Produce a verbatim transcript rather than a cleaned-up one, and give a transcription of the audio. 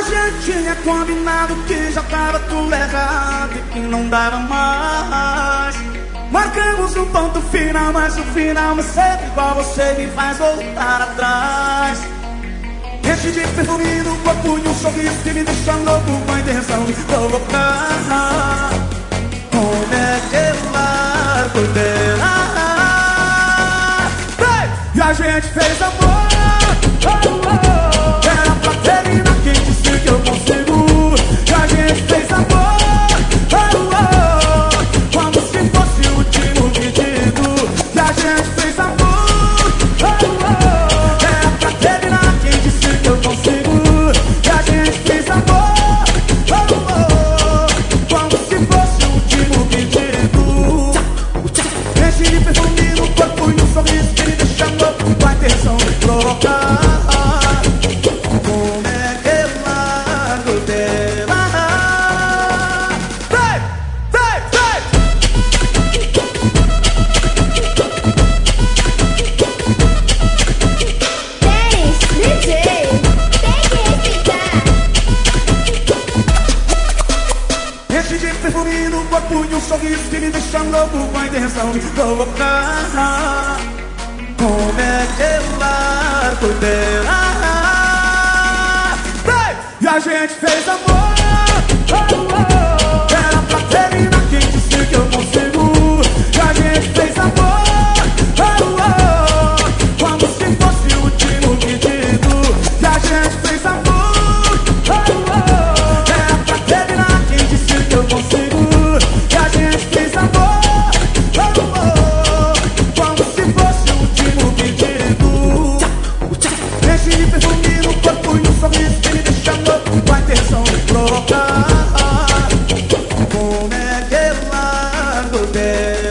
gente tinha combinado que já tava tudo errado e que não dava mais. Marcamos um ponto final, mas o final é sempre igual, você me faz voltar atrás. Enche de perfume no corpo e um sorriso que me deixa louco com a intenção de provocar. Como é que eu largo dela? E a gente fez amor, oh, oh. Era pra terminar, quem disse que eu consigo? E a gente fez amor, oh, oh. Como se fosse o último pedido. E a gente fez amor, oh, oh. Era pra terminar, quem disse que eu consigo? E a gente fez amor, oh, oh. Como se fosse o último pedido. Enche de perfume no corpo e um sorriso que me deixa louco com a intenção de provocar. Como é que eu largo dela? Vem, vem, vem! Dennis, D J, tem que respeitar. Enche de perfume no corpo e um sorriso que me deixa louco com a intenção de provocar. Como é que eu largo dela? Vem! E a gente fez amor, oh, oh. Era pra terminar, quem disse que eu consigo? E a gente fez amor, oh, oh. Como se fosse o último pedido. E a gente fez amor, oh, oh. Era pra terminar, quem disse que eu consigo? E a gente fez amor, oh, oh. Como se fosse o último pedido. Enche de perfume no corpo e um sorriso que me deixa louco com a intenção de provocar. Como é que eu largo dela?